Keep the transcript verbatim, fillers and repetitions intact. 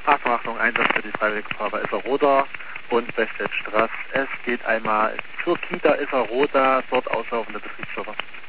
Achtung, Achtung, Einsatz für die Freiwillige Feuerwehr Isarroda und Bechtelstraß. Es geht einmal zur Kita Isarroda, dort auslaufende Betriebsschiffe.